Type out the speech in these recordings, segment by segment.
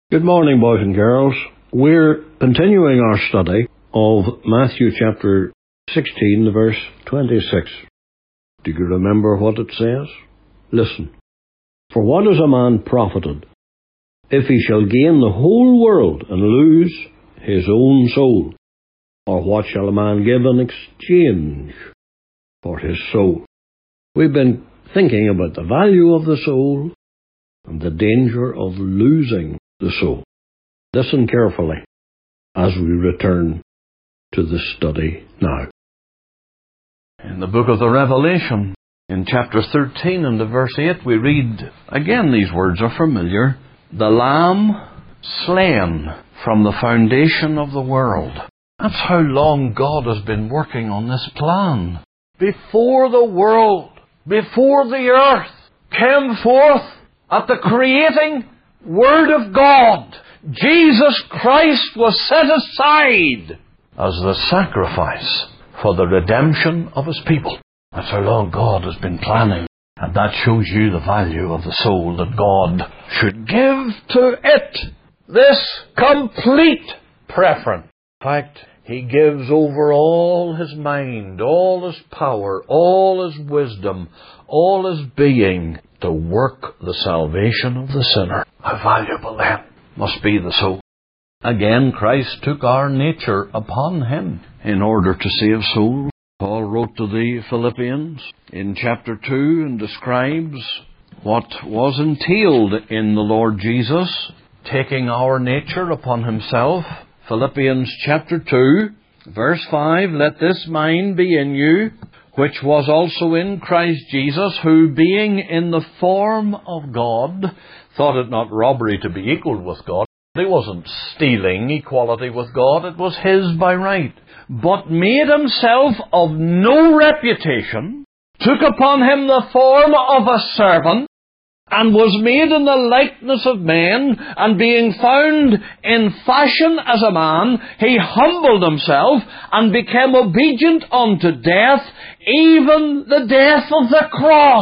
Good morning, boys and girls. We're continuing our study of Matthew chapter 16, verse 26. Do you remember what it says? Listen. For what is a man profited, if he shall gain the whole world and lose his own soul? Or what shall a man give in exchange for his soul? We've been thinking about the value of the soul and the danger of losing the soul. Listen carefully as we return to the study now. In the book of the Revelation, in chapter 13 and verse 8, we read, again these words are familiar, the Lamb slain from the foundation of the world. That's how long God has been working on this plan. Before the world, before the earth came forth at the creating Word of God, Jesus Christ was set aside as the sacrifice for the redemption of His people. That's how long God has been planning. And that shows you the value of the soul that God should give to it this complete preference. In fact, He gives over all His mind, all His power, all His wisdom, all His being to work the salvation of the sinner. How valuable then must be the soul. Again, Christ took our nature upon Him in order to save souls. Paul wrote to the Philippians in chapter 2 and describes what was entailed in the Lord Jesus taking our nature upon Himself. Philippians chapter 2, verse 5, let this mind be in you, which was also in Christ Jesus, who being in the form of God, thought it not robbery to be equal with God. He wasn't stealing equality with God, it was His by right. But made Himself of no reputation, took upon Him the form of a servant, and was made in the likeness of men, and being found in fashion as a man, He humbled Himself, and became obedient unto death, even the death of the cross.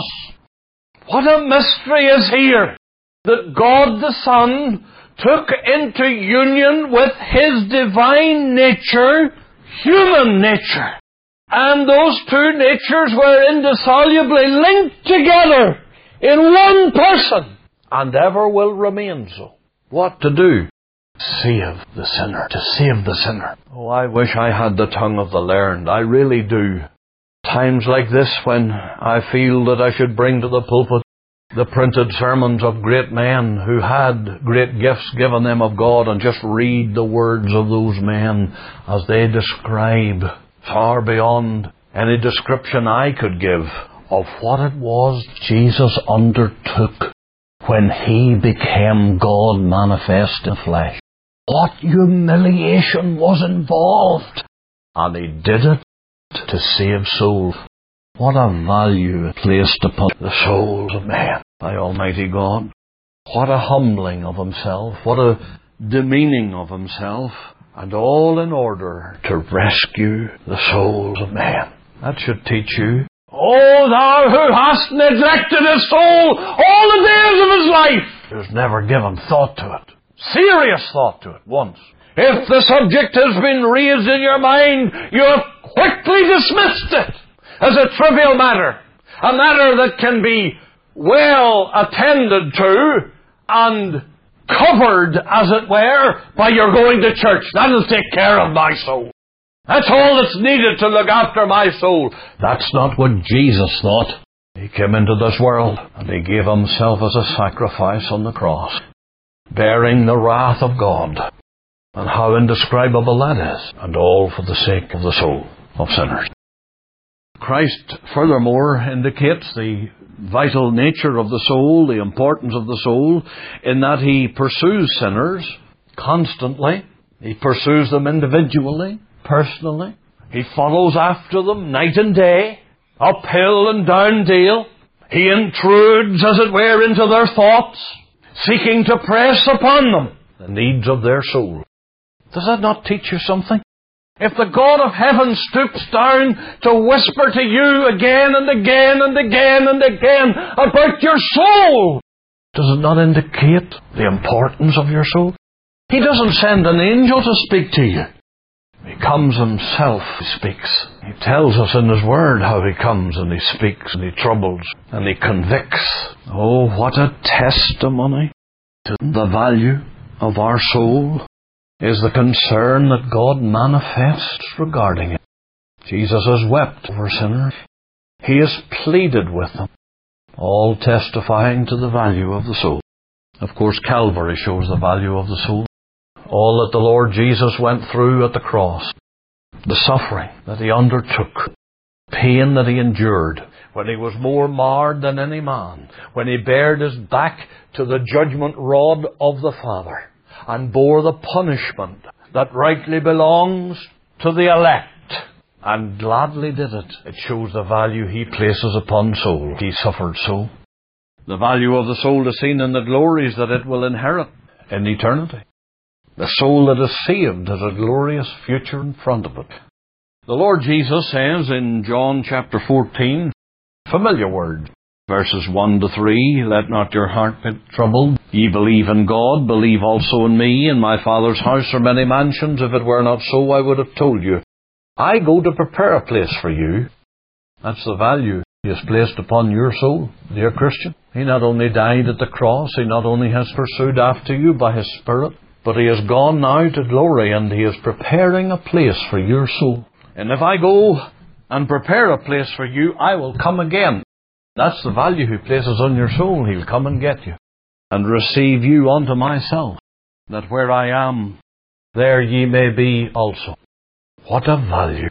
What a mystery is here, that God the Son took into union with His divine nature, human nature. And those two natures were indissolubly linked together in one person, and ever will remain so. What to do? Save the sinner. To save the sinner. Oh, I wish I had the tongue of the learned. I really do. Times like this when I feel that I should bring to the pulpit the printed sermons of great men who had great gifts given them of God, and just read the words of those men as they describe far beyond any description I could give of what it was Jesus undertook when He became God manifest in flesh. What humiliation was involved! And He did it to save souls. What a value placed upon the souls of men by Almighty God. What a humbling of Himself, what a demeaning of Himself, and all in order to rescue the souls of men. That should teach you. Oh, thou who hast neglected his soul all the days of his life, who's never given thought to it, serious thought to it once. If the subject has been raised in your mind, you have quickly dismissed it as a trivial matter, a matter that can be well attended to and covered, as it were, by your going to church. That'll take care of my soul. That's all that's needed to look after my soul. That's not what Jesus thought. He came into this world and He gave Himself as a sacrifice on the cross, bearing the wrath of God. And how indescribable that is. And all for the sake of the soul of sinners. Christ furthermore indicates the vital nature of the soul, the importance of the soul, in that He pursues sinners constantly. He pursues them individually, personally. He follows after them night and day, uphill and down dale. He intrudes, as it were, into their thoughts, seeking to press upon them the needs of their soul. Does that not teach you something? If the God of heaven stoops down to whisper to you again and again and again and again about your soul, Does it not indicate the importance of your soul? He doesn't send an angel to speak to you. He comes himself, he speaks. He tells us in his word how he comes and he speaks and he troubles and he convicts. Oh, what a testimony to the value of our soul is the concern that God manifests regarding it. Jesus has wept over sinners. He has pleaded with them, all testifying to the value of the soul. Of course, Calvary shows the value of the soul. All that the Lord Jesus went through at the cross, the suffering that he undertook, pain that he endured, when he was more marred than any man, when he bared his back to the judgment rod of the Father, and bore the punishment that rightly belongs to the elect, and gladly did it. It shows the value he places upon soul. He suffered so. The value of the soul is seen in the glories that it will inherit in eternity. The soul that is saved has a glorious future in front of it. The Lord Jesus says in John chapter 14, familiar word, verses 1 to 3, let not your heart be troubled. Ye believe in God, believe also in me. In my Father's house are many mansions. If it were not so, I would have told you. I go to prepare a place for you. That's the value he has placed upon your soul, dear Christian. He not only died at the cross, he not only has pursued after you by his Spirit, but he has gone now to glory, and he is preparing a place for your soul. And if I go and prepare a place for you, I will come again. That's the value he places on your soul. He'll come and get you and receive you unto myself, that where I am, there ye may be also. What a value!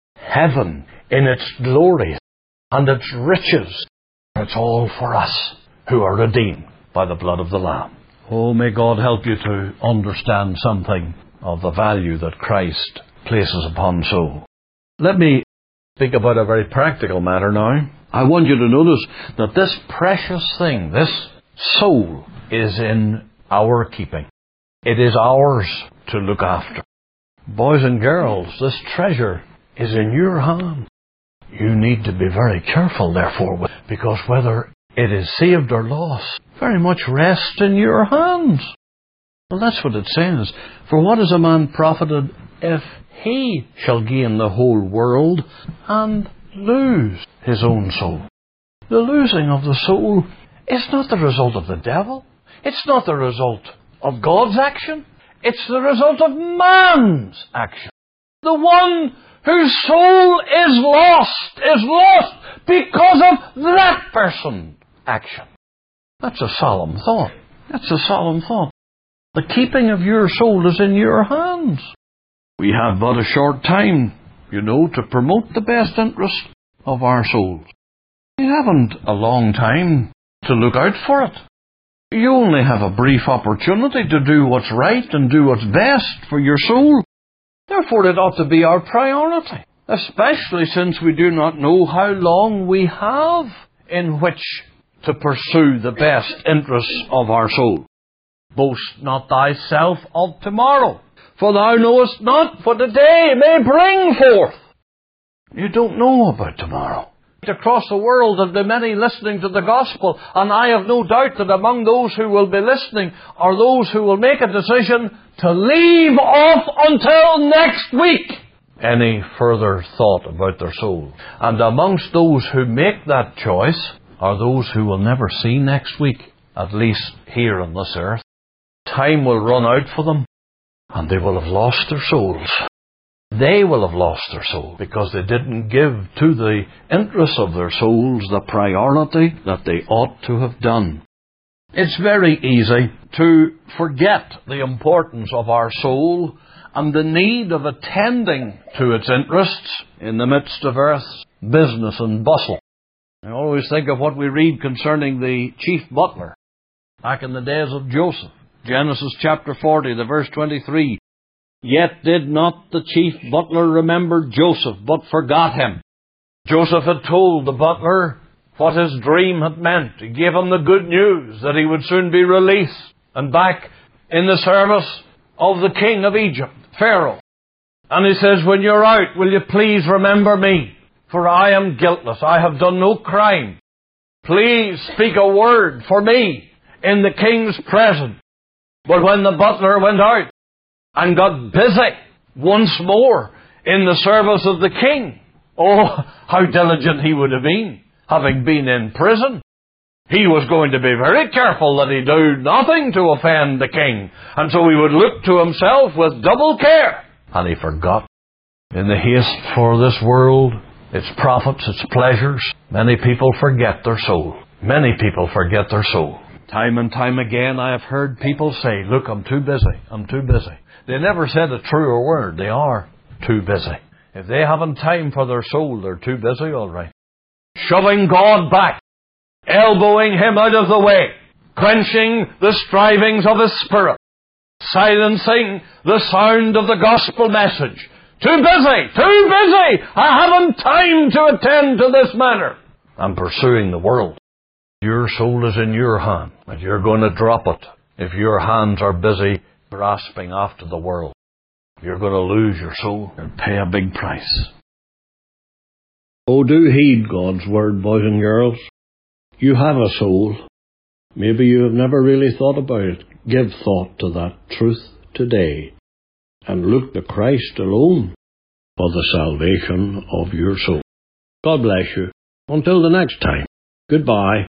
Heaven in its glory and its riches. It's all for us who are redeemed by the blood of the Lamb. Oh, may God help you to understand something of the value that Christ places upon soul. Let me speak about a very practical matter now. I want you to notice that this precious thing, this soul, is in our keeping. It is ours to look after. Boys and girls, this treasure is in your hand. You need to be very careful, therefore, because whether it is saved or lost very much rests in your hands. Well, that's what it says. For what is a man profited if he shall gain the whole world and lose his own soul? The losing of the soul is not the result of the devil. It's not the result of God's action. It's the result of man's action. The one whose soul is lost because of that person's action. That's a solemn thought. That's a solemn thought. The keeping of your soul is in your hands. We have but a short time, to promote the best interest of our souls. You haven't a long time to look out for it. You only have a brief opportunity to do what's right and do what's best for your soul. Therefore, it ought to be our priority, especially since we do not know how long we have in which to pursue the best interests of our soul. Boast not thyself of tomorrow, for thou knowest not what the day may bring forth. You don't know about tomorrow. Across the world there will be many listening to the gospel, and I have no doubt that among those who will be listening are those who will make a decision to leave off until next week any further thought about their soul. And amongst those who make that choice are those who will never see next week, at least here on this earth. Time will run out for them, and they will have lost their souls. They will have lost their soul because they didn't give to the interests of their souls the priority that they ought to have done. It's very easy to forget the importance of our soul and the need of attending to its interests in the midst of earth's business and bustle. I always think of what we read concerning the chief butler back in the days of Joseph. Genesis chapter 40, the verse 23. Yet did not the chief butler remember Joseph, but forgot him. Joseph had told the butler what his dream had meant. He gave him the good news that he would soon be released and back in the service of the king of Egypt, Pharaoh. And he says, when you're out, will you please remember me? For I am guiltless. I have done no crime. Please speak a word for me in the king's presence. But when the butler went out and got busy once more in the service of the king, oh, how diligent he would have been, having been in prison. He was going to be very careful that he do nothing to offend the king, and so he would look to himself with double care. And he forgot. In the haste for this world, its profits, its pleasures, many people forget their soul. Many people forget their soul. Time and time again I have heard people say, look, I'm too busy, I'm too busy. They never said a truer word. They are too busy. If they haven't time for their soul, they're too busy, all right. Shoving God back, elbowing Him out of the way, quenching the strivings of His Spirit, silencing the sound of the gospel message. Too busy, too busy! I haven't time to attend to this matter. I'm pursuing the world. Your soul is in your hand, and you're going to drop it if your hands are busy grasping after the world. You're going to lose your soul and pay a big price. Oh, do heed God's word, boys and girls. You have a soul. Maybe you have never really thought about it. Give thought to that truth today, and look to Christ alone for the salvation of your soul. God bless you. Until the next time, goodbye.